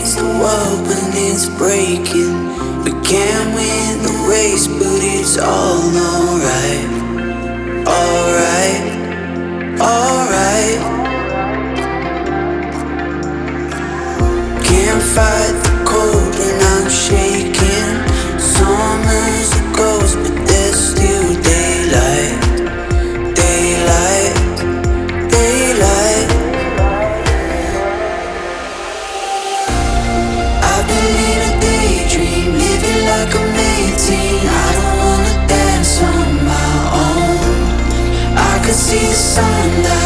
against the world when it's breaking. We can't win the race, but it's all alright. Alright, alright. Can't fight the cold when I'm shaking. Summers are ghosts, but there's still daylight. Daylight, daylight. I believe a daydream, living like I'm 18. I don't wanna dance on my own. I could see the sun